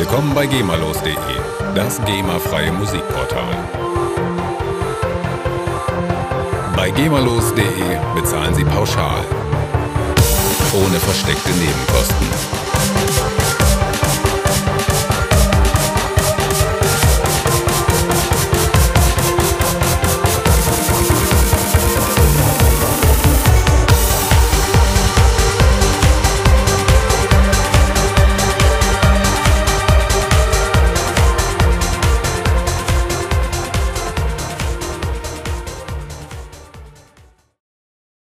Willkommen bei GEMAlos.de, das GEMA-freie Musikportal. Bei GEMAlos.de bezahlen Sie pauschal, ohne versteckte Nebenkosten.